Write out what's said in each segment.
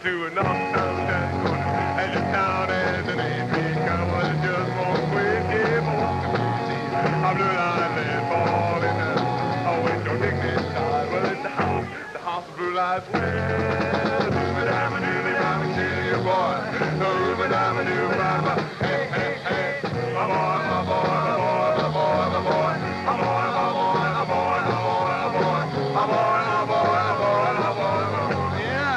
to an uptown corner. As your town as an AP cowboy just won't quit, keep walking easy. I'm blue lights and falling down. Oh, it's your dignified. Well, it's the house of blue lights. Well, doobie-dabba-doobie, Robin, kill your boy. Doobie-dabba-doobie, Robin, hey, hey, hey. My boy, my boy, my boy, my boy, my boy. My boy, my boy, my boy, my boy, my boy. My boy, my boy, my boy, my boy, my boy.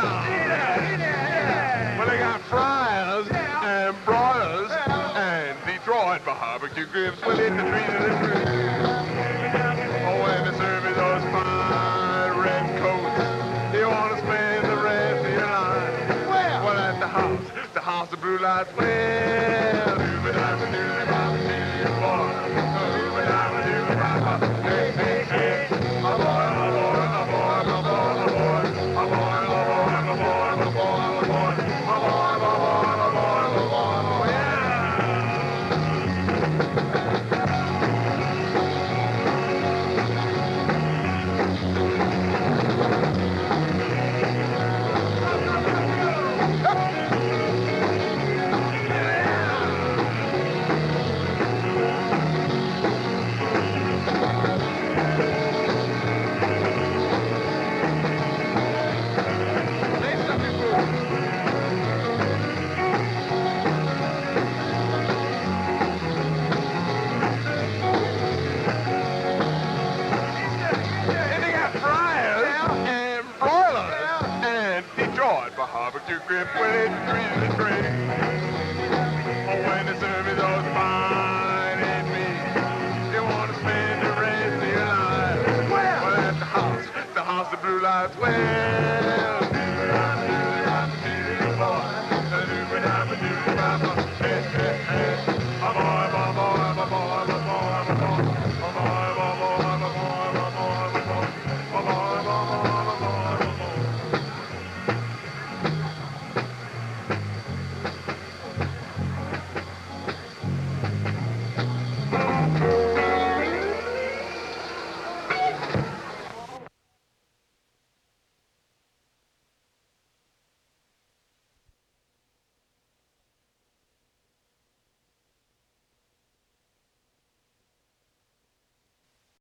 Yeah. Well, they got fryers and broilers and Detroit barbecue grips. Well, in the trees of the tree. Oh, and they serve you those fine red coats. You want to spend the rest of your life. Well, at the house of blue lights. Well, doobie-dabba-doobie, Bobby, see your boy. Doobie-dabba-doobie, Bobby, hey, hey, hey. My boy, my boy, my boy, my boy, my boy. My boy, my boy, my boy, my boy, my boy. My boy, my boy, my boy, my boy, my boy. Yeah. Barbecue grip with it, trees and trees. Oh, when they serve you those fine and meat, you want to spend the rest of your life. Well, at the house of blue lights. Well,